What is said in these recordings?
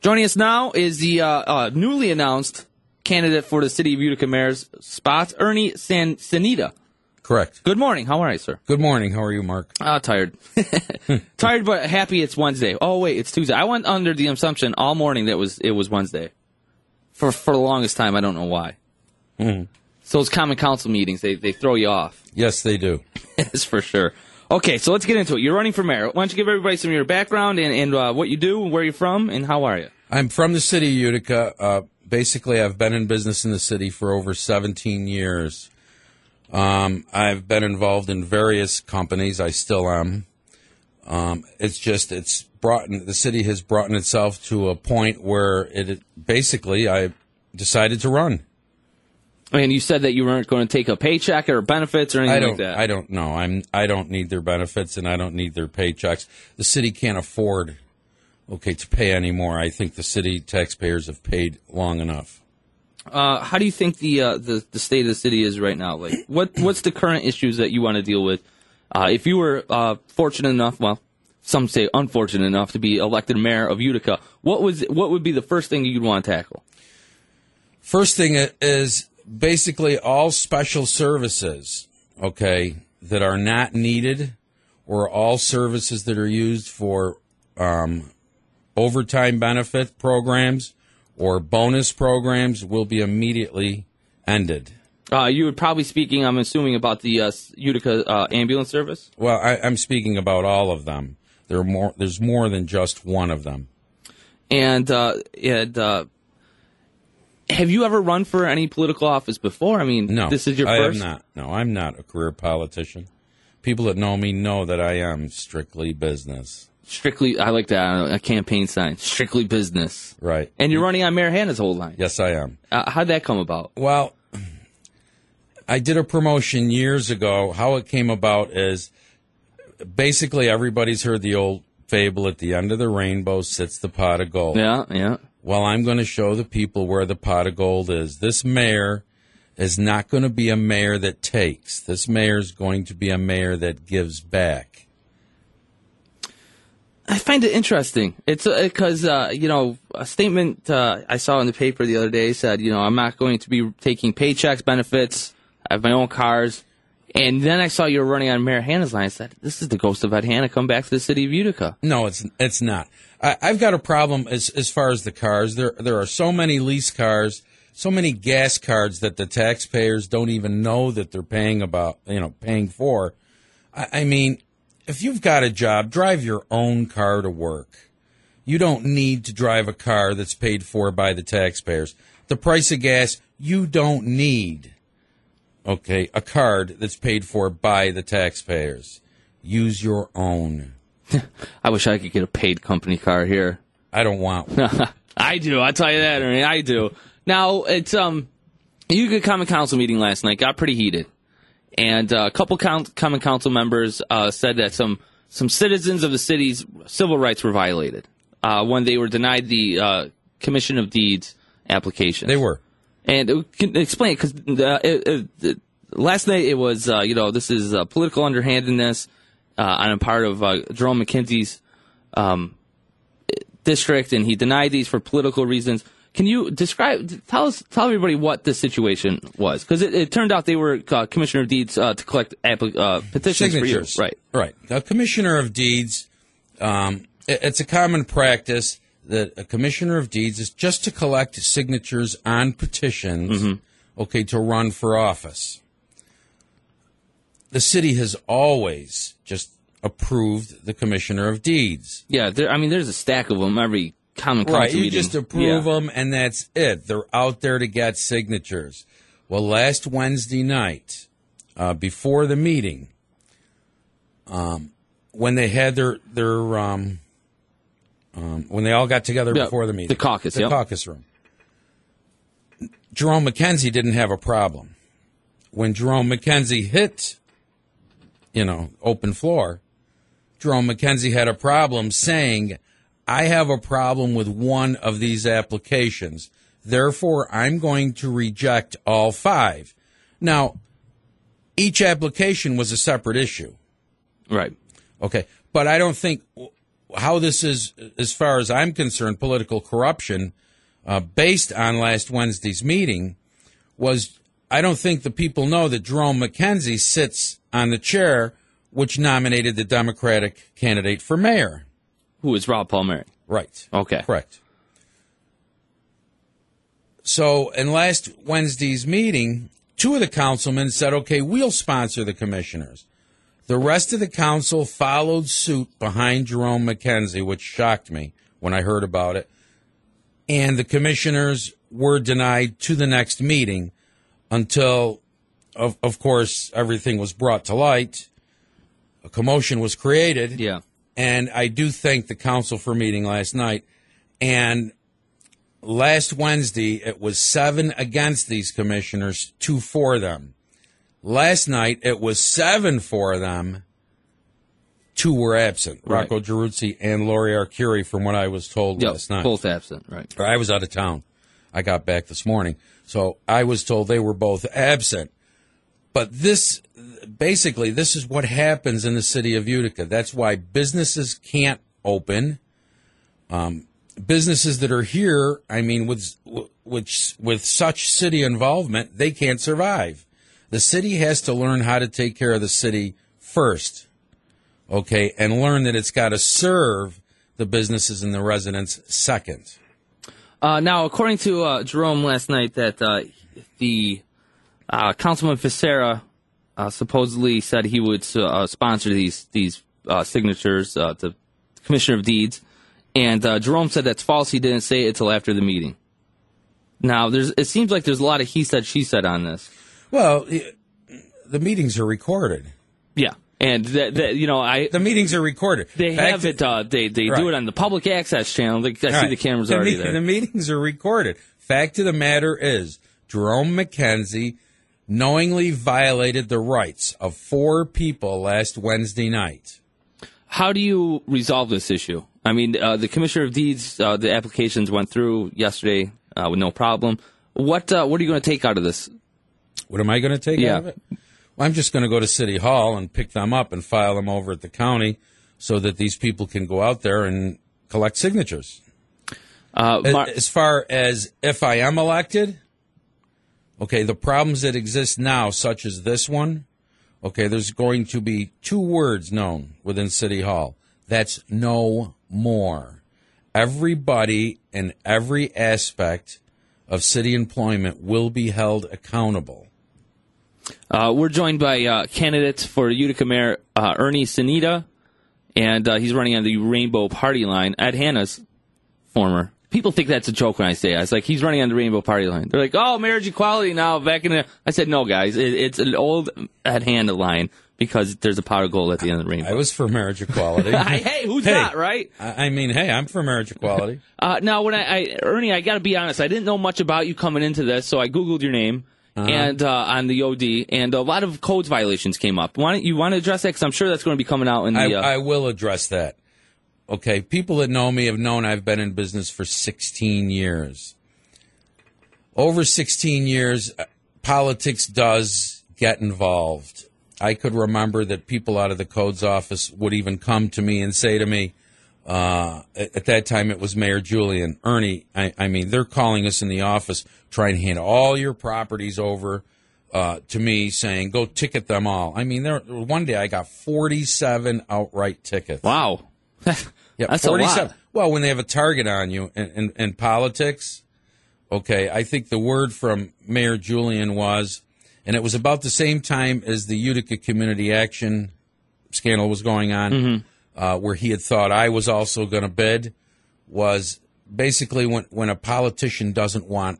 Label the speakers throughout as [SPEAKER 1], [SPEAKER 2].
[SPEAKER 1] Joining us now is the newly announced candidate for the City of Utica Mayor's spot, Ernie Sanita.
[SPEAKER 2] Correct.
[SPEAKER 1] Good morning. How are you, sir?
[SPEAKER 2] Good morning. How are you, Mark?
[SPEAKER 1] Tired. Tired, but happy it's Wednesday. Oh, wait, it's Tuesday. I went under the assumption all morning that it was Wednesday. For the longest time, I don't know why. So those common council meetings, they throw you off.
[SPEAKER 2] Yes, they do.
[SPEAKER 1] Yes, for sure. Okay, so let's get into it. You're running for mayor. Why don't you give everybody some of your background and what you do, where you're from, and how are you?
[SPEAKER 2] I'm from the city of Utica. Basically, I've been in business in the city for over 17 years. I've been involved in various companies. I still am. The city has brought itself to a point where I decided to run.
[SPEAKER 1] And you said that you weren't going to take a paycheck or benefits or anything like that.
[SPEAKER 2] I don't know. I don't need their benefits and I don't need their paychecks. The city can't afford, to pay anymore. I think the city taxpayers have paid long enough.
[SPEAKER 1] How do you think the state of the city is right now? Like, what's the current issues that you want to deal with? If you were fortunate enough, well, some say unfortunate enough to be elected mayor of Utica, what would be the first thing you'd want to tackle?
[SPEAKER 2] First thing is basically all special services, that are not needed, or all services that are used for overtime benefit programs or bonus programs will be immediately ended.
[SPEAKER 1] You would probably speaking, I'm assuming, about the Utica ambulance service?
[SPEAKER 2] Well, I'm speaking about all of them. There's more than just one of them.
[SPEAKER 1] And have you ever run for any political office before? I mean,
[SPEAKER 2] no,
[SPEAKER 1] this is your first?
[SPEAKER 2] I am not. No, I'm not a career politician. People that know me know that I am strictly business.
[SPEAKER 1] Strictly, I like that, a campaign sign. Strictly business.
[SPEAKER 2] Right.
[SPEAKER 1] And you're running on Mayor Hanna's whole line.
[SPEAKER 2] Yes, I am.
[SPEAKER 1] How'd that come about?
[SPEAKER 2] Well, I did a promotion years ago. How it came about is basically everybody's heard the old fable, at the end of the rainbow sits the pot of gold.
[SPEAKER 1] Yeah.
[SPEAKER 2] Well, I'm going to show the people where the pot of gold is. This mayor is not going to be a mayor that takes. This mayor is going to be a mayor that gives back.
[SPEAKER 1] I find it interesting. It's because, a statement I saw in the paper the other day said, I'm not going to be taking paychecks, benefits. I have my own cars. And then I saw you were running on Mayor Hanna's line. I said, this is the ghost of Ed Hanna come back to the city of Utica.
[SPEAKER 2] No, it's not. I've got a problem as far as the cars. There are so many lease cars, so many gas cards that the taxpayers don't even know that they're paying for. I mean, if you've got a job, drive your own car to work. You don't need to drive a car that's paid for by the taxpayers. The price of gas, you don't need, a card that's paid for by the taxpayers. Use your own.
[SPEAKER 1] I wish I could get a paid company car here.
[SPEAKER 2] I don't want one.
[SPEAKER 1] I do. I'll tell you that, Ernie. I do. Now, it's Utica Common Council meeting last night got pretty heated. And a couple Common Council members said that some citizens of the city's civil rights were violated when they were denied the Commission of Deeds application.
[SPEAKER 2] They were.
[SPEAKER 1] And explain it, because last night it was, this is political underhandedness on a part of Jerome McKenzie's district, and he denied these for political reasons. Can you tell everybody what the situation was? Because it turned out they were Commissioner of Deeds to collect petitions
[SPEAKER 2] signatures
[SPEAKER 1] for you.
[SPEAKER 2] Right. A Commissioner of Deeds, it's a common practice that a Commissioner of Deeds is just to collect signatures on petitions, to run for office. The city has always just approved the Commissioner of Deeds.
[SPEAKER 1] Yeah, there's a stack of them every Common Council
[SPEAKER 2] meeting. Right, you
[SPEAKER 1] meeting.
[SPEAKER 2] just approve them, and that's it. They're out there to get signatures. Well, last Wednesday night, before the meeting, when they had their when they all got together before the meeting,
[SPEAKER 1] the caucus
[SPEAKER 2] room, Jerome McKenzie didn't have a problem. When Jerome McKenzie hit, open floor, Jerome McKenzie had a problem saying, I have a problem with one of these applications. Therefore, I'm going to reject all 5. Now, each application was a separate issue.
[SPEAKER 1] Right.
[SPEAKER 2] Okay. But I don't think how this is, as far as I'm concerned, political corruption, based on last Wednesday's meeting, was I don't think the people know that Jerome McKenzie sits on the chair which nominated the Democratic candidate for mayor.
[SPEAKER 1] Who is Rob Palmieri?
[SPEAKER 2] Right.
[SPEAKER 1] Okay.
[SPEAKER 2] Correct. So in last Wednesday's meeting, two of the councilmen said, okay, we'll sponsor the commissioners. The rest of the council followed suit behind Jerome McKenzie, which shocked me when I heard about it. And the commissioners were denied to the next meeting until, of course, everything was brought to light. A commotion was created.
[SPEAKER 1] Yeah.
[SPEAKER 2] And I do thank the council for meeting last night. And last Wednesday, it was 7 against these commissioners, 2 for them. Last night, it was 7 for them, 2 were absent.
[SPEAKER 1] Right.
[SPEAKER 2] Rocco Giaruzzi and Lori Arcuri, from what I was told last night.
[SPEAKER 1] Both absent, right.
[SPEAKER 2] I was out of town. I got back this morning. So I was told they were both absent. But this, basically, this is what happens in the city of Utica. That's why businesses can't open. Businesses that are here, I mean, with such city involvement, they can't survive. The city has to learn how to take care of the city first, okay, and learn that it's got to serve the businesses and the residents second.
[SPEAKER 1] Now, according to Jerome last night, that the Councilman Becerra supposedly said he would sponsor these signatures, the Commissioner of Deeds, and Jerome said that's false. He didn't say it until after the meeting. Now, it seems like there's a lot of he said, she said on this.
[SPEAKER 2] Well, the meetings are recorded.
[SPEAKER 1] Yeah. And the
[SPEAKER 2] meetings are recorded.
[SPEAKER 1] They have it. They do it on the public access channel. I see the cameras already there.
[SPEAKER 2] The meetings are recorded. Fact of the matter is, Jerome McKenzie knowingly violated the rights of 4 people last Wednesday night.
[SPEAKER 1] How do you resolve this issue? I mean, the Commissioner of Deeds, the applications went through yesterday with no problem. What are you going to take out of this?
[SPEAKER 2] What am I going to take out of it? Well, I'm just going to go to City Hall and pick them up and file them over at the county so that these people can go out there and collect signatures. As far as if I am elected, okay, the problems that exist now, such as this one, okay, there's going to be 2 words known within City Hall. That's no more. Everybody in every aspect of city employment will be held accountable.
[SPEAKER 1] We're joined by candidates for Utica Mayor Ernie Sanita, and he's running on the Rainbow Party line. Ed Hanna's former. People think that's a joke when I say it. It's like he's running on the Rainbow Party line. They're like, oh, marriage equality now. Back in the... I said, no, guys. It's an old Ed Hanna line because there's a pot of gold at the end of the rainbow.
[SPEAKER 2] I was for marriage equality.
[SPEAKER 1] Hey, who's not, right?
[SPEAKER 2] I mean, hey, I'm for marriage equality.
[SPEAKER 1] Now, when Ernie, I got to be honest. I didn't know much about you coming into this, so I Googled your name. And on the OD, and a lot of codes violations came up. You want to address that? Because I'm sure that's going to be coming out in the...
[SPEAKER 2] I will address that. Okay, people that know me have known I've been in business for 16 years. Over 16 years, politics does get involved. I could remember that people out of the codes office would even come to me and say to me, at that time it was Mayor Julian, Ernie, I mean, they're calling us in the office, trying to hand all your properties over to me, saying, go ticket them all. I mean, one day I got 47 outright tickets.
[SPEAKER 1] Wow.
[SPEAKER 2] Yeah,
[SPEAKER 1] that's
[SPEAKER 2] 47.
[SPEAKER 1] A lot.
[SPEAKER 2] Well, when they have a target on you in politics, okay, I think the word from Mayor Julian was, and it was about the same time as the Utica Community Action scandal was going on, where he had thought I was also going to bid, was basically when a politician doesn't want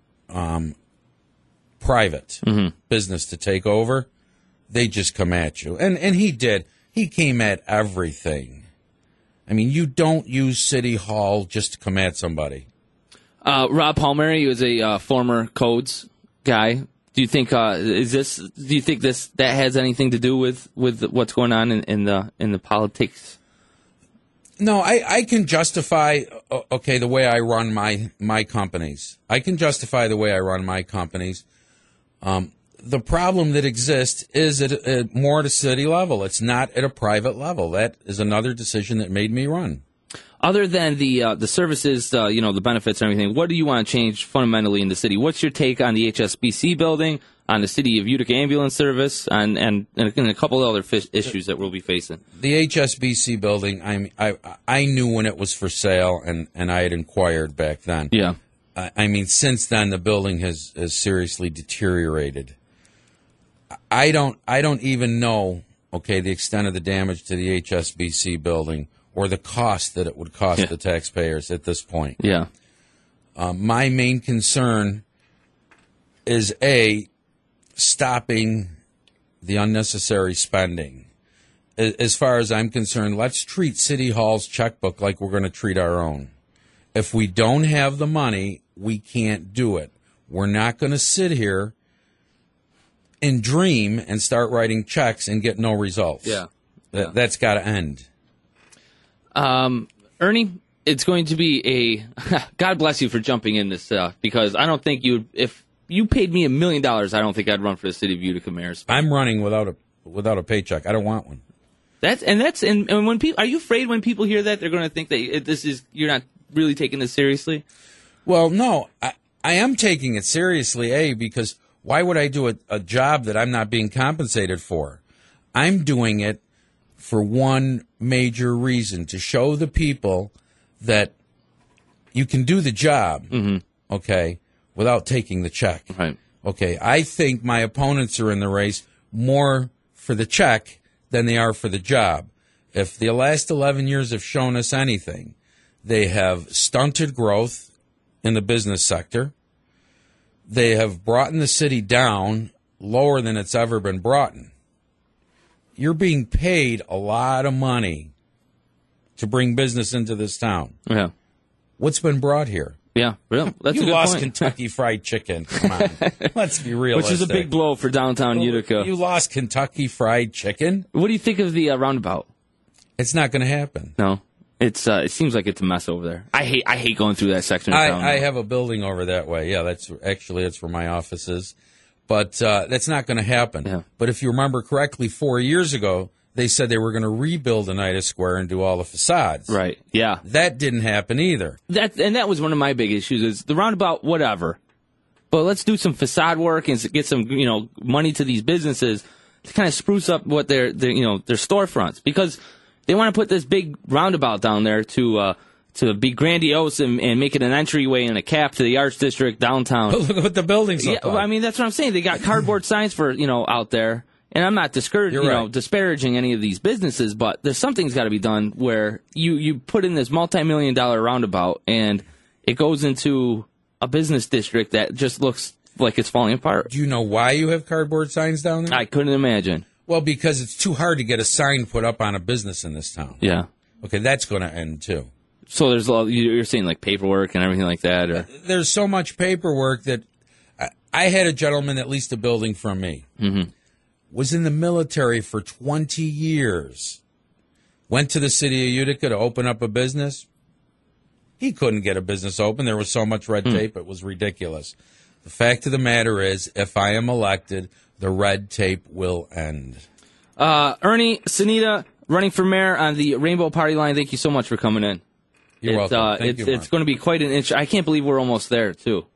[SPEAKER 2] private business to take over, they just come at you. And he did. He came at everything. I mean, you don't use City Hall just to come at somebody.
[SPEAKER 1] Rob Palmieri was a former codes guy. Do you think that has anything to do with what's going on in the politics?
[SPEAKER 2] No, I can justify the way I run my companies. I can justify the way I run my companies. the problem that exists is more at a city level. It's not at a private level. That is another decision that made me run.
[SPEAKER 1] Other than the services, the benefits and everything, what do you want to change fundamentally in the city? What's your take on the HSBC building, on the City of Utica ambulance service, and a couple of other issues that we'll be facing?
[SPEAKER 2] The HSBC building, I knew when it was for sale, and I had inquired back then.
[SPEAKER 1] Yeah.
[SPEAKER 2] Since then, the building has seriously deteriorated. I don't even know, the extent of the damage to the HSBC building or the cost that it would cost the taxpayers at this point.
[SPEAKER 1] Yeah.
[SPEAKER 2] My main concern is, stopping the unnecessary spending. As far as I'm concerned, let's treat City Hall's checkbook like we're going to treat our own. If we don't have the money, we can't do it. We're not going to sit here and dream and start writing checks and get no results.
[SPEAKER 1] Yeah.
[SPEAKER 2] That's got to end.
[SPEAKER 1] Ernie, it's going to be God bless you for jumping in this, because I don't think if you paid me $1 million, I don't think I'd run for the City of Utica mayor's.
[SPEAKER 2] I'm running without a paycheck. I don't want one.
[SPEAKER 1] And when people, are you afraid when people hear that they're going to think that you're not really taking this seriously?
[SPEAKER 2] Well, no, I am taking it seriously, because why would I do a job that I'm not being compensated for? I'm doing it for one major reason, to show the people that you can do the job, without taking the check.
[SPEAKER 1] Right.
[SPEAKER 2] Okay, I think my opponents are in the race more for the check than they are for the job. If the last 11 years have shown us anything, they have stunted growth in the business sector. They have brought the city down lower than it's ever been brought in. You're being paid a lot of money to bring business into this town.
[SPEAKER 1] Yeah.
[SPEAKER 2] What's been brought here?
[SPEAKER 1] Yeah, really. That's
[SPEAKER 2] you
[SPEAKER 1] a good
[SPEAKER 2] lost
[SPEAKER 1] point.
[SPEAKER 2] Kentucky Fried Chicken. Come on. Let's be realistic.
[SPEAKER 1] Which is a big blow for downtown Utica.
[SPEAKER 2] You lost Kentucky Fried Chicken?
[SPEAKER 1] What do you think of the roundabout?
[SPEAKER 2] It's not going to happen.
[SPEAKER 1] No. It seems like it's a mess over there. I hate going through that section of town.
[SPEAKER 2] I have a building over that way. Yeah, that's where my office is. But that's not going to happen.
[SPEAKER 1] Yeah.
[SPEAKER 2] But if you remember correctly, 4 years ago, they said they were going to rebuild Oneida Square and do all the facades.
[SPEAKER 1] Right, yeah.
[SPEAKER 2] That didn't happen either.
[SPEAKER 1] That was one of my big issues, is the roundabout, whatever. But let's do some facade work and get some, money to these businesses to kind of spruce up what their storefronts. Because they want to put this big roundabout down there to be grandiose and make it an entryway and a cap to the Arts District downtown.
[SPEAKER 2] But look what the buildings look like.
[SPEAKER 1] Well, that's what I'm saying. They got cardboard signs for, out there. And I'm not disparaging any of these businesses, but there's something's got to be done where you put in this multi-million-dollar roundabout and it goes into a business district that just looks like it's falling apart.
[SPEAKER 2] Do you know why you have cardboard signs down there?
[SPEAKER 1] I couldn't imagine.
[SPEAKER 2] Well, because it's too hard to get a sign put up on a business in this town.
[SPEAKER 1] Yeah.
[SPEAKER 2] Okay, that's going to end too.
[SPEAKER 1] So there's a lot, you're saying like paperwork and everything like that? Or
[SPEAKER 2] there's so much paperwork that I had a gentleman that leased a building from me.
[SPEAKER 1] Mm-hmm.
[SPEAKER 2] Was in the military for 20 years. Went to the city of Utica to open up a business. He couldn't get a business open. There was so much red tape, it was ridiculous. The fact of the matter is, if I am elected, the red tape will end.
[SPEAKER 1] Ernie Sanita, running for mayor on the Rainbow Party line, thank you so much for coming in.
[SPEAKER 2] You're welcome. Thank you,
[SPEAKER 1] it's going to be quite an inch. I can't believe we're almost there, too.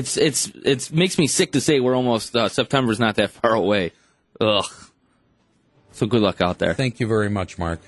[SPEAKER 1] It makes me sick to say we're almost, September's not that far away. Ugh. So good luck out there.
[SPEAKER 2] Thank you very much, Mark.